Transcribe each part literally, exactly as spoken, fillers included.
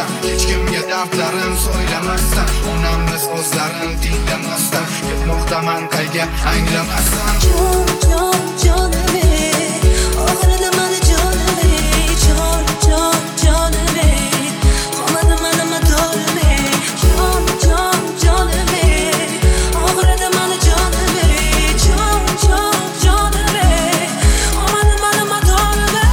hech kimga dardlarim so'ylamasdan, onamni so'zlarini tinglamasdan ketmoqdaman qayga anglamasdan. Jon, jon, jonim ey, oxirida mani jonim ey, jon, jon, jonim ey, qolmadi mani madorim ey, jon, jon, jonim ey, oxirida mani jonim ey, jon, jon, jonim ey, qolmadi mani madorim ey.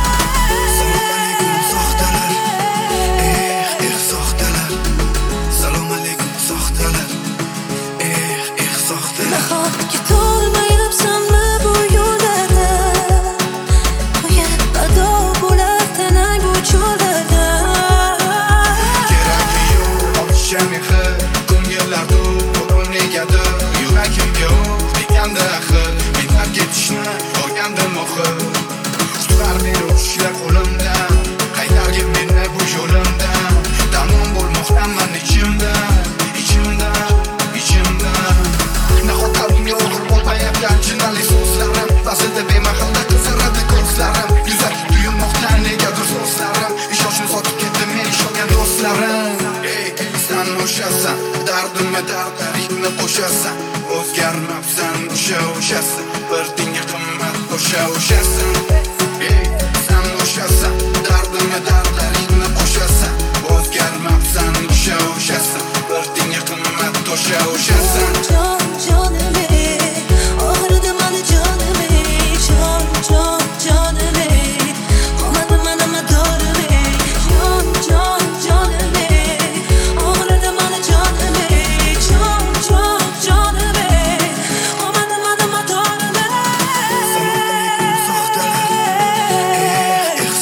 Salom alaykum soxtalar, eh, eh, soxtalar. Nahotki to'lmayapsanmi bu yo'llarda, qo'yib ado bo'lar tanang bu cho'llarda. Keragi yo'q ochicha mehr, ko'ngillarda ko'pim negadir, yuragimga deganda axir, mehnat ketishni o'rgandim oxir. Tutar meni ushla qo'limdan, qaytargin meni bu yo'limdan. Tamom bo'lmoqdaman ichimdan, ichimdan, ichimdan. Nahot qalbimga o'g'ir bo'lmayapti achinali so'zlarim, ba'zida bemahalla qizaradi ko'zlarim. Yuzak tuyulmoqda negadir so'zlarim, ishonchni sotib ketdi men ishongan do'stlarim. Ey, sen o'shasan, dardimga dardlaringni qo'shasan, o'zgarmabsan o'sha o'shasan, bir tiyinga qimmat o'sha o'shasan. Ey, sen o'shasan, dardimga dardlaringni qo'shasan, o'zgarmabsan o'sha o'shasan, bir tiyinga qimmat o'sha o'shasan. Jon, jonim ey, oxirida mani jonim ey, jon, jon, jonim ey, qolmadi mani madorim ey, jon, jon, jonim ey, oxirida mani jonim ey, jon, jon, jonim ey, qolmadi mani madorim ey.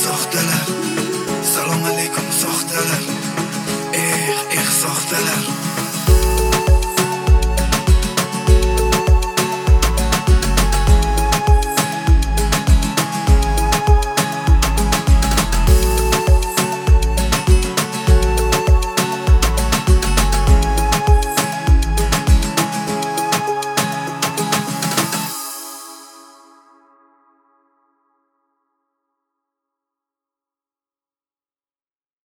Salom alaykum soxtalar, eh, eh, soxtalar.